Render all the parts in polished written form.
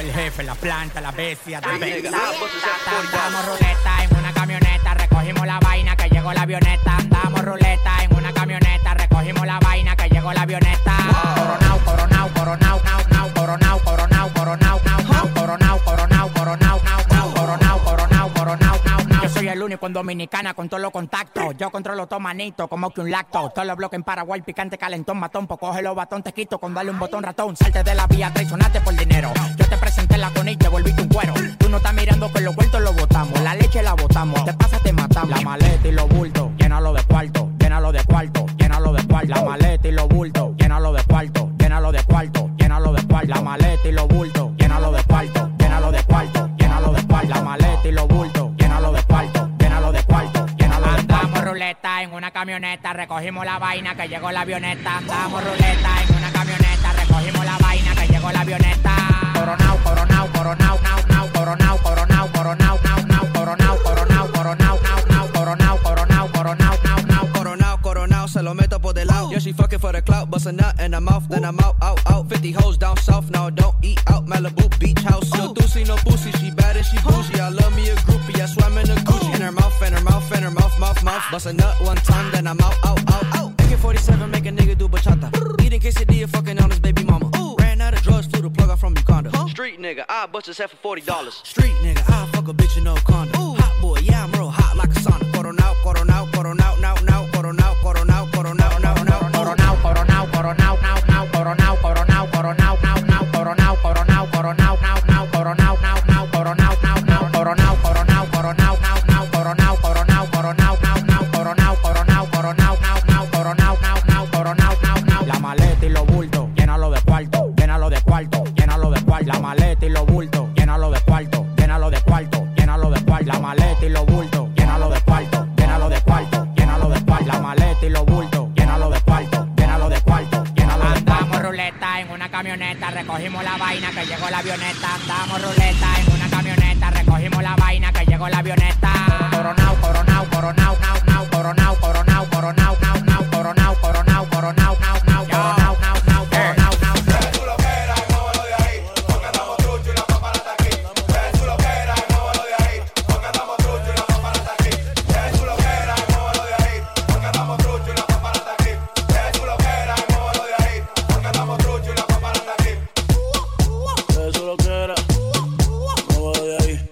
el jefe, la planta, la bestia de bestia. Andamos ruleta en una camioneta, recogimos la vaina que llegó la avioneta. Andamos ruleta en una camioneta, recogimos la vaina que llegó la avioneta. Coronao, coronao, coronao, nao, nao, coronao, coronao, coronao, nao, nao, coronao, coronao, coronao, nao, nao, coronao, coronao, coronao, nao, nao. Yo soy el único en Dominicana con todos los contactos. Yo controlo todo manito, como que un lacto. Todos los bloques en Paraguay, picante, calentón, matón. Pues coge los batón, te quito con darle un botón ratón. Salte de la vía, traicionaste por dinero. Yo te presenté la con y te volviste un cuero. Tú no estás mirando que los vueltos los botamos. La leche la botamos, te pasa, te matamos. La maleta y los bultos, llénalo de cuarto, llénalo de cuarto, llénalo de cuarto. La maleta y los bultos, llénalo de cuarto, llénalo de cuarto, llénalo de cuarto. La maleta y los bultos, llénalo de cuarto, llénalo de cuarto, llénalo de cuarto. La maleta y los bultos, llénalo de cuarto, llénalo de cuarto, llénalo de cuarto. Andamos ruleta en una camioneta, recogimos la vaina que llegó la avioneta. Andamos ruleta en una camioneta, recogimos la vaina que llegó la avioneta. Coronao, coronao, coronao, nao, nao, coronao, coronao, coronao, nao, nao, coronao, coronao, coronao, nao, nao, coronao, coronao, coronao, nao, nao. Coronao, coronao, se lo meto por del lado. Yeah, she fucking for the clout, bust a nut in her mouth, then I'm out, out, out. 50 hoes down south, now don't eat out. Malibu beach house, no doozy, no pussy. She bad and she bougie, I love me a groupie. I swam in a Gucci, in her mouth, in her mouth, in her mouth, mouth, mouth. Bust a nut one time, then I'm out, out, out, out. AK-47 make a nigga do bachata. Eating quesadilla, fucking on his baby mama. Ran out of drugs, flew the plug out from Uganda. Street nigga, I bust his head for $40. Street nigga, I fuck a bitch in no condom. Hot boy, yeah, I'm real hot like a sauna. Coronao, coronao, coronao, now, now, coronao, coronao, coronao, now, now, coronao, coronao, coronao, now, now, coronao, coronao, coronao, now, now, coronao, coronao, coronao, now, now, coronao, now, now, coronao, now, now, coronao, coronao, coronao, now, now, coronao, coronao, coronao, now, now, coronao, coronao, coronao, now, now, coronao, now, now, coronao, now, now. La maleta y los bultos, llénalo de cuarto, llénalo de cuarto, llénalo de cuarto. La maleta y los bultos, llénalo de cuarto, llénalo de cuarto, llénalo de cuarto. La maleta y los bultos, llénalo de cuarto, llénalo de cuarto, llénalo de cuarto. La maleta y los bultos, llénalo de cuarto, llénalo de cuarto, llénalo de cuarto. Andamos ruleta en una camioneta, recogimos la vaina que llegó la avioneta. Andamos ruleta en una camioneta, recogimos la vaina que llegó la avioneta. Coronao, coronao, coronao, nao, nao, coronao, coronao, coronao, nao, nao, coronao, coronao, coronao, nao, nao, coronao, nao, nao, coronao, nao. Tú lo que eras, móvelo de ahí, porque andamos trucho y la papara está aquí. Tú lo que eras, móvelo de ahí, porque andamos trucho y la papara está aquí. Tú lo que eras, móvelo de ahí, porque andamos trucho y la papara está aquí. Tú lo que eras, móvelo de ahí, porque andamos trucho y la papara está aquí. Eso lo que era, muévelo de ahí.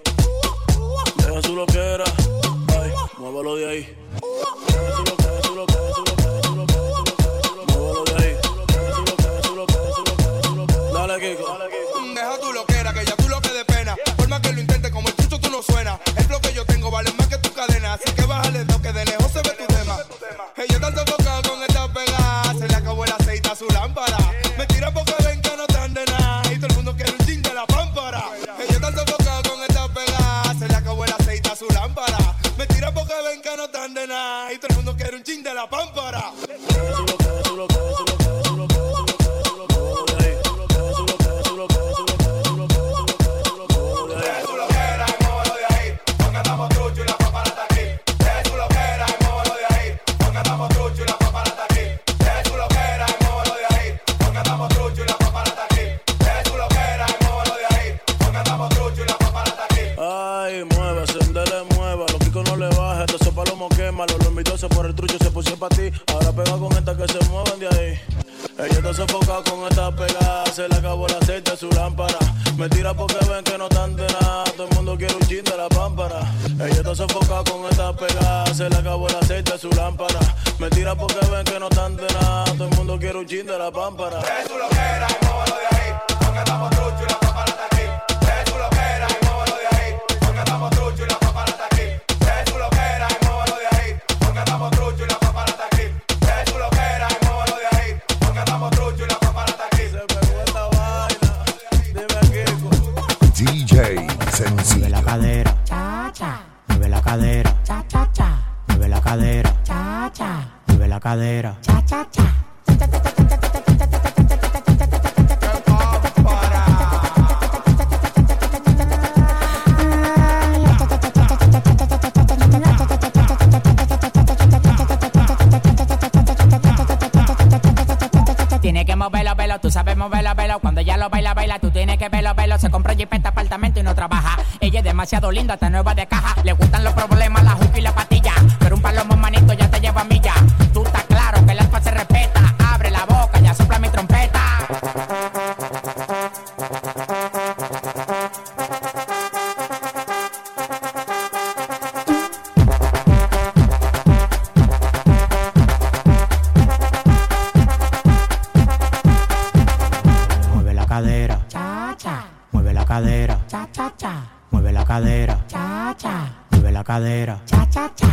Eso lo que era, ay, muévelo de ahí. Eso lo que, eso lo que, eso lo que, eso lo que, eso lo que, muévelo de ahí. Eso lo que, eso lo que, eso lo que, eso lo que. Dale, Kiko. Deja tú lo que era, que ya tú lo que de pena. Por más que lo intentes, como el chucho tú no suena. El flow que yo tengo vale más que tu cadena. Así que bájale dos, que de lejos se ve tu tema. Ellos están sofocados con esta pegada. Se le acabó el aceite a su lámpara. Me tiran porque ven que no están de nada. Y todo el mundo quiere un chin de la pámpara. Ellos están sofocados con esta pegada. Se le acabó el aceite a su lámpara. Me tiran porque ven que no están de nada. Y todo el mundo quiere un chin de la pámpara. Eso lo que, eso lo que, eso lo que, eso lo que, eso lo que, eso lo que, muévelo de ahí. Eso lo que, eso lo que, eso lo que, eso lo que, eso lo que, eso lo que, eso lo que, muévelo de ahí. Tú lo que eras, móvelo de ahí, porque andamos trucho y la papara está aquí. Tú lo que eras, móvelo de ahí, porque andamos trucho y la papara está aquí. Tú lo que eras, móvelo de ahí, porque andamos trucho y la papara está aquí. Tú lo que eras, móvelo de ahí, porque andamos trucho y la papara está aquí. Ay, mueve, sendele, mueva. Los picos no le baja, esto se palomo quema. Los envidiosos por el trucho se pusieron para ti. Ahora pega con esta que se mueven de ahí. Ella está sofocada con esta pegada. Se le acabó el aceite a su lámpara. Me tira porque ven que no están de nada. Todo el mundo quiere un chin de la pámpara. Ella está sofocada con esta pegada. Se le acabó el aceite a su lámpara. Me tira porque ven que no están de nada. Todo el mundo quiere un chin de la pámpara. Tú lo que eras, móvelo de ahí, porque andamos trucho y la papara está aquí. Tú lo que eras, móvelo de ahí, porque andamos trucho y la papara está aquí. Tú lo que eras, móvelo de ahí, porque andamos trucho y la papara está aquí. Tú lo que eras, móvelo de ahí, porque andamos trucho y la papara está aquí. Se pegó esta vaina. Dime, Kiko. DJ Sencillo. Mueve la cadera, cha cha. Mueve la cadera, cha cha cha. Mueve la cadera, cha cha. Mueve la cadera, cha cha cha. Tienes que moverlo, velo, tú sabes moverlo, velo. Cuando ella lo baila, baila, tú tienes que verlo. quiero verlo. Se compró jipeta, apartamento y no trabaja. Ella es demasiado linda, está nueva de caja. Le gustan los problemas, la juca y la patilla. Pero un palomo manito ya te lleva a milla. Tú estás claro que el alfa se respeta. Abre la boca, ya sopla mi trompeta. Mueve la cadera, cha cha. Mueve la cadera, cha cha cha. Mueve la cadera, cha cha. Mueve la cadera, cha cha cha.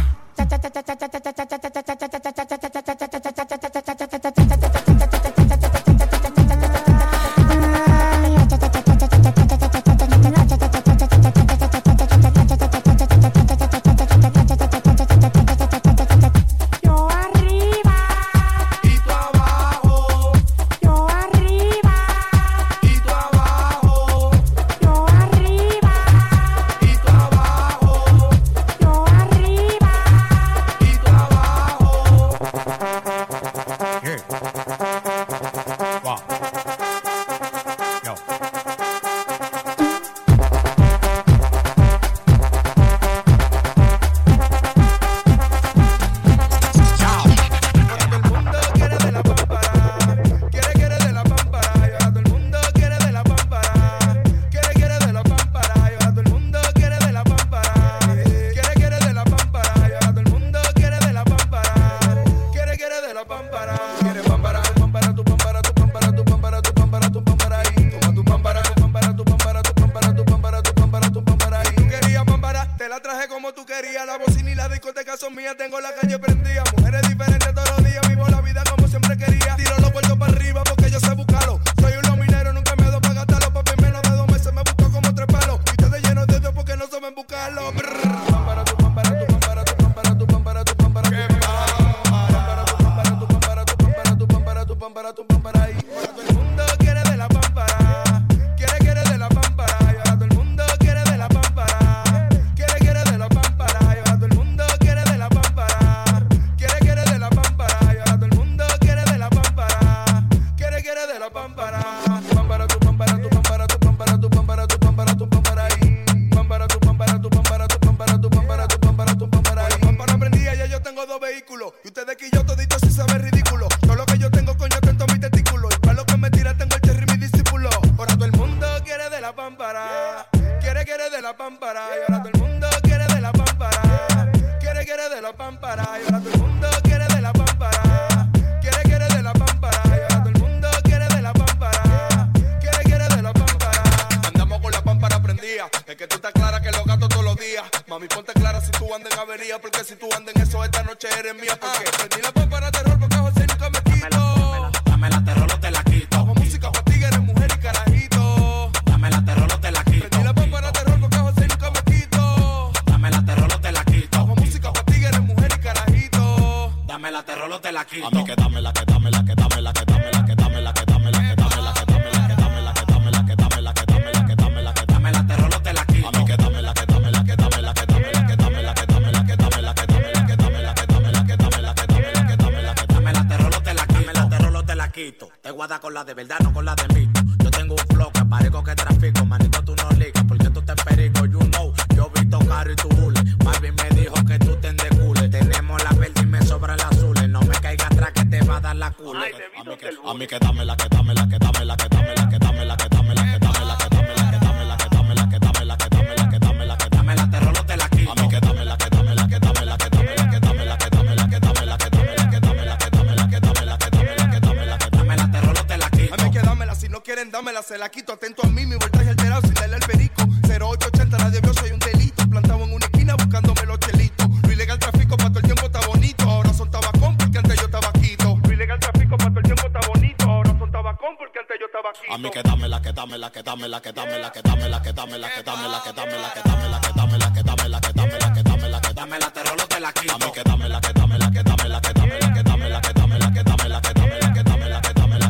Con la de verdad, no con la de mito. Yo tengo un flow que parezco que trafico. Manito, tú no ligas porque tú te perico. You know, yo he visto caro y tu hule. Marvin me dijo que tú te endecule. Tenemos la verde y me sobran las azules. No me caigas atrás que te va a dar la cule. A mí que dame la que dame la que dame la que dame la que dame la que dame la que dame la que dame la que dame la que dame la que dame la que dame la que dame la que dame la te rolo te la quito. A mí que dame la que dame la que dame la que dame la que dame la que dame la que dame la que dame la que dame la que dame la que dame la que dame la que dame la que dame la te rolo te la quito. A mí que dámela, si no quieren dámela, se la quito. Atento a mí, mi voltaje alterado sin darle al perico. 0880, nadie vio, soy un delito. Plantado en una esquina buscándome los chelitos. Lo ilegal tráfico pa' todo el tiempo está bonito. Ahora son tabacón porque antes yo tabaquito. Lo ilegal tráfico pa' todo el tiempo está bonito. Ahora son tabacón porque antes yo tabaquito. A mí que dame la que dame la que dame la que dame la que dame la que dame la que dame la que dame la que dame la que dame la que dame la que dame la que dame la que dame la te rolo te la quito. A mí que dame la que dame la que dame la que dame la que dame la que dame la que dame la que dame la que dame la que dame la